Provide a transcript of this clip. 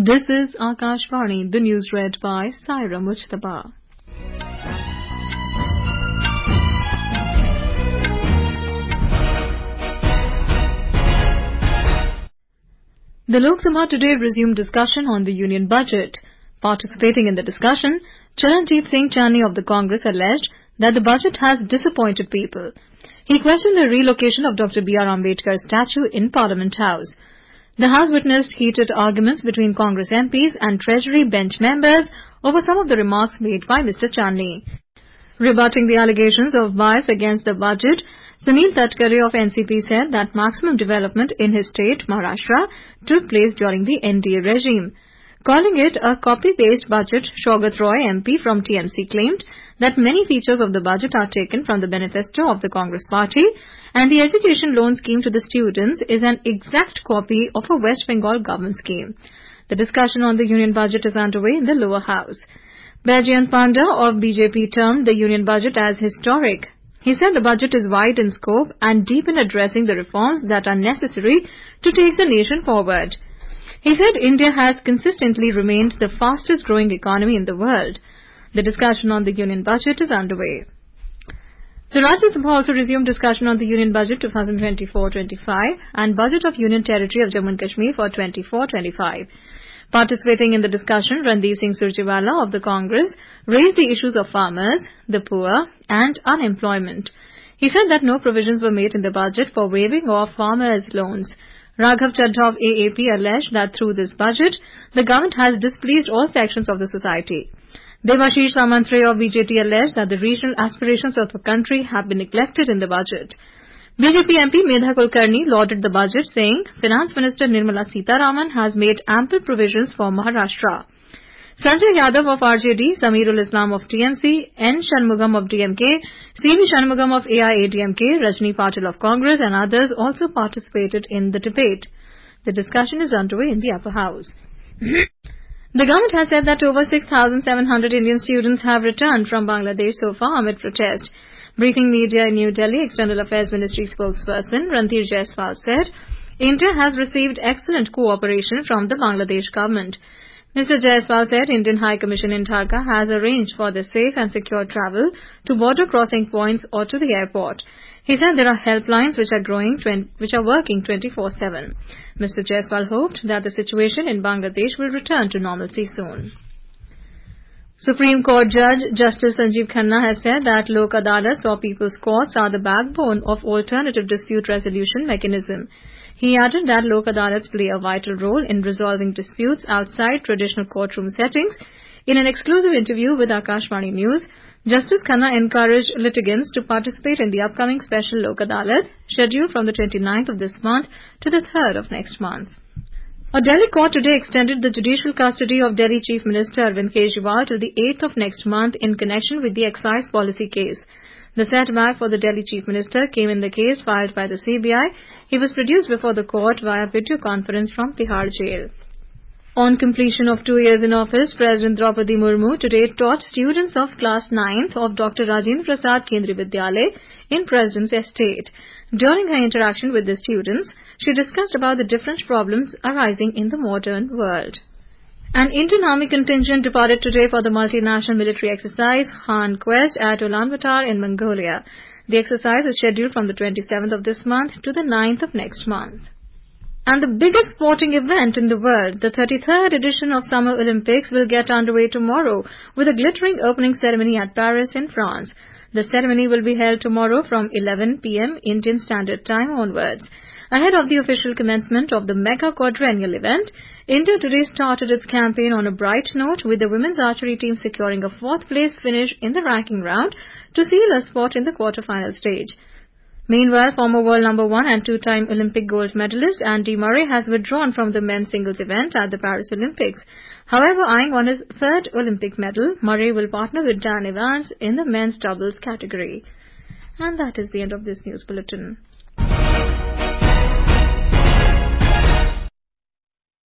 This is Akashvani, the news read by Saira Mujtaba. The Lok Sabha today resumed discussion on the union budget. Participating in the discussion, Charanjit Singh Channi of the Congress alleged that the budget has disappointed people. He questioned the relocation of Dr. B.R. Ambedkar's statue in Parliament House. The House witnessed heated arguments between Congress MPs and Treasury bench members over some of the remarks made by Mr. Channi. Rebutting the allegations of bias against the budget, Sunil Tatkare of NCP said that maximum development in his state, Maharashtra, took place during the NDA regime. Calling it a copy-paste budget, Shaugat Roy MP from TMC claimed that many features of the budget are taken from the manifesto of the Congress party and the education loan scheme to the students is an exact copy of a West Bengal government scheme. The discussion on the union budget is underway in the lower house. Baijayanth Panda of BJP termed the union budget as historic. He said the budget is wide in scope and deep in addressing the reforms that are necessary to take the nation forward. He said India has consistently remained the fastest growing economy in the world. The discussion on the union budget is underway. The Rajya Sabha also resumed discussion on the Union Budget 2024-25 and Budget of Union Territory of Jammu and Kashmir for 24-25. Participating in the discussion, Randeep Singh Surjewala of the Congress raised the issues of farmers, the poor and unemployment. He said that no provisions were made in the budget for waiving off farmers' loans. Raghav Chaddha of AAP alleged that through this budget, the government has displeased all sections of the society. Devashish Samantri of BJP alleged that the regional aspirations of the country have been neglected in the budget. BJP MP Medha Kulkarni lauded the budget, saying Finance Minister Nirmala Sitharaman has made ample provisions for Maharashtra. Sanjay Yadav of RJD, Sameerul Islam of TMC, N. Shanmugam of DMK, C.V. Shanmugam of AIADMK, Rajni Patil of Congress and others also participated in the debate. The discussion is underway in the upper house. The government has said that over 6,700 Indian students have returned from Bangladesh so far amid protest. Briefing media in New Delhi, External Affairs Ministry spokesperson Ranveer Jaiswal said, India has received excellent cooperation from the Bangladesh government. Mr. Jaiswal said Indian High Commission in Dhaka has arranged for the safe and secure travel to border crossing points or to the airport. He said there are helplines which are working 24/7. Mr. Jaiswal hoped that the situation in Bangladesh will return to normalcy soon. Supreme Court Judge Justice Sanjeev Khanna has said that Lok Adalats or People's Courts are the backbone of alternative dispute resolution mechanism. He added that Lok Adalats play a vital role in resolving disputes outside traditional courtroom settings. In an exclusive interview with Akashvani News, Justice Khanna encouraged litigants to participate in the upcoming special Lok Adalat, scheduled from the 29th of this month to the 3rd of next month. A Delhi court today extended the judicial custody of Delhi Chief Minister Arvind Kejriwal till the 8th of next month in connection with the excise policy case. The setback for the Delhi Chief Minister came in the case filed by the CBI. He was produced before the court via video conference from Tihar jail. On completion of 2 years in office, President Draupadi Murmu today taught students of class 9th of Dr. Rajendra Prasad Kendriya Vidyalaya in President's Estate. During her interaction with the students, she discussed about the different problems arising in the modern world. An Indian Army contingent departed today for the multinational military exercise Han Quest at Ulaanbaatar in Mongolia. The exercise is scheduled from the 27th of this month to the 9th of next month. And the biggest sporting event in the world, the 33rd edition of Summer Olympics, will get underway tomorrow with a glittering opening ceremony at Paris in France. The ceremony will be held tomorrow from 11 p.m. Indian Standard Time onwards. Ahead of the official commencement of the mega quadrennial event, India today started its campaign on a bright note with the women's archery team securing a 4th place finish in the ranking round to seal a spot in the quarter-final stage. Meanwhile, former world number 1 and 2-time Olympic gold medalist Andy Murray has withdrawn from the men's singles event at the Paris Olympics. However, eyeing on his 3rd Olympic medal, Murray will partner with Dan Evans in the men's doubles category. And that is the end of this news bulletin.